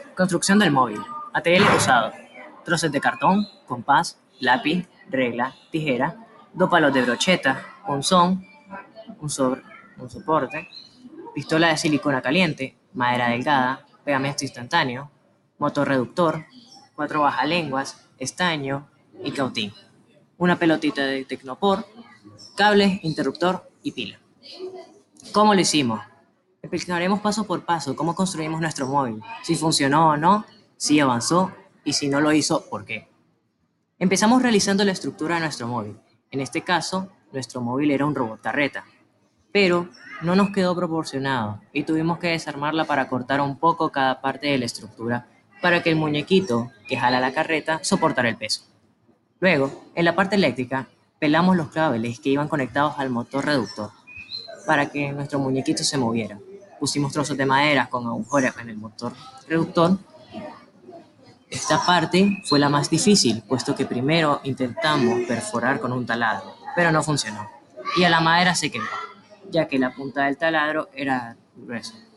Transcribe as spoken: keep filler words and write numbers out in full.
Construcción del móvil. Material usado: trozos de cartón, compás, lápiz, regla, tijera, dos palos de brocheta, punzón, un, sobre, un soporte, pistola de silicona caliente, madera delgada, pegamento instantáneo, motor reductor, cuatro bajalenguas, estaño y cautín, una pelotita de tecnopor, cables, interruptor y pila. ¿Cómo lo hicimos? Explicaremos paso por paso cómo construimos nuestro móvil, si funcionó o no, si avanzó y si no lo hizo, por qué. Empezamos realizando la estructura de nuestro móvil. En este caso, nuestro móvil era un robot carreta, pero no nos quedó proporcionado y tuvimos que desarmarla para cortar un poco cada parte de la estructura para que el muñequito que jala la carreta soportara el peso. Luego, en la parte eléctrica, pelamos los cables que iban conectados al motor reductor para que nuestro muñequito se moviera. Pusimos trozos de madera con agujeros en el motor reductor. Esta parte fue la más difícil, puesto que primero intentamos perforar con un taladro, pero no funcionó, y a la madera se quemó, ya que la punta del taladro era gruesa.